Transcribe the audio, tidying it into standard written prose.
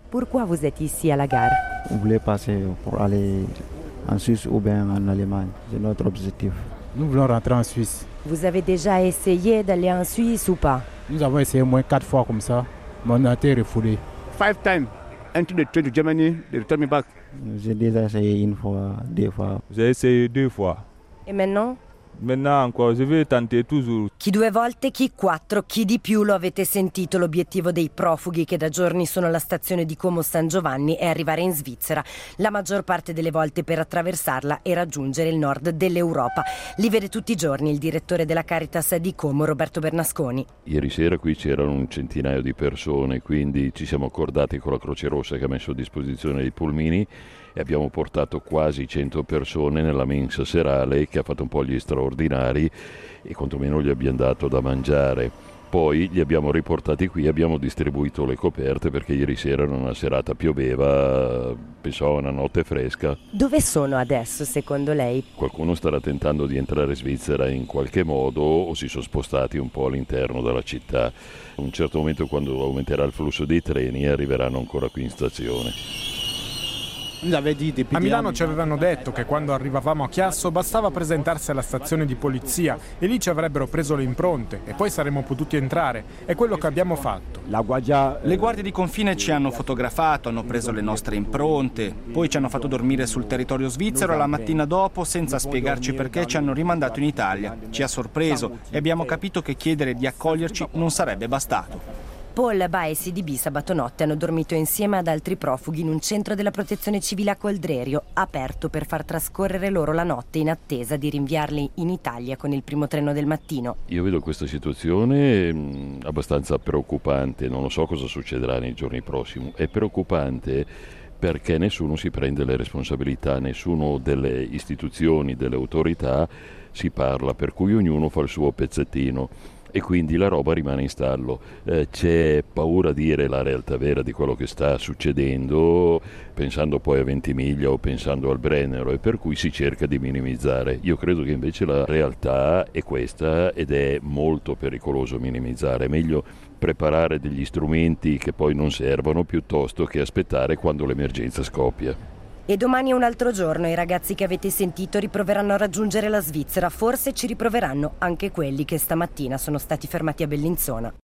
Pourquoi vous êtes ici à la gare? On voulait passer pour aller en Suisse ou bien en Allemagne. C'est notre objectif. Nous voulons rentrer en Suisse. Vous avez déjà essayé d'aller en Suisse ou pas? Nous avons essayé au moins 4 fois comme ça, mais on a été refoulés. 5 times. Enter the train to Germany, they return me back. J'ai déjà essayé une fois, 2 fois. J'ai essayé 2 fois. Et maintenant? Maintenant encore, je vais tenter toujours. Chi 2 volte, chi 4, chi di più, lo avete sentito, l'obiettivo dei profughi che da giorni sono alla stazione di Como San Giovanni è arrivare in Svizzera, la maggior parte delle volte per attraversarla e raggiungere il nord dell'Europa. Li vede tutti i giorni il direttore della Caritas di Como, Roberto Bernasconi. Ieri sera qui c'erano un centinaio di persone, quindi ci siamo accordati con la Croce Rossa che ha messo a disposizione i pulmini e abbiamo portato quasi 100 persone nella mensa serale che ha fatto un po' gli straordinari e quantomeno gli abbiamo dato da mangiare. Poi li abbiamo riportati qui, abbiamo distribuito le coperte perché ieri sera in una serata pioveva, pensavo una notte fresca. Dove sono adesso secondo lei? Qualcuno starà tentando di entrare in Svizzera in qualche modo o si sono spostati un po' all'interno della città. A un certo momento, quando aumenterà il flusso dei treni, arriveranno ancora qui in stazione. A Milano ci avevano detto che quando arrivavamo a Chiasso bastava presentarsi alla stazione di polizia e lì ci avrebbero preso le impronte e poi saremmo potuti entrare. È quello che abbiamo fatto. Le guardie di confine ci hanno fotografato, hanno preso le nostre impronte, poi ci hanno fatto dormire sul territorio svizzero e la mattina dopo, senza spiegarci perché, ci hanno rimandato in Italia. Ci ha sorpreso e abbiamo capito che chiedere di accoglierci non sarebbe bastato. Paul, Ba e CDB sabato notte hanno dormito insieme ad altri profughi in un centro della protezione civile a Coldrerio, aperto per far trascorrere loro la notte in attesa di rinviarli in Italia con il primo treno del mattino. Io vedo questa situazione abbastanza preoccupante, non lo so cosa succederà nei giorni prossimi. È preoccupante perché nessuno si prende le responsabilità, nessuno delle istituzioni, delle autorità si parla, per cui ognuno fa il suo pezzettino. E quindi la roba rimane in stallo. C'è paura a dire la realtà vera di quello che sta succedendo, pensando poi a Ventimiglia o pensando al Brennero, e per cui si cerca di minimizzare. Io credo che invece la realtà è questa ed è molto pericoloso minimizzare. È meglio preparare degli strumenti che poi non servono piuttosto che aspettare quando l'emergenza scoppia. E domani è un altro giorno, i ragazzi che avete sentito riproveranno a raggiungere la Svizzera, forse ci riproveranno anche quelli che stamattina sono stati fermati a Bellinzona.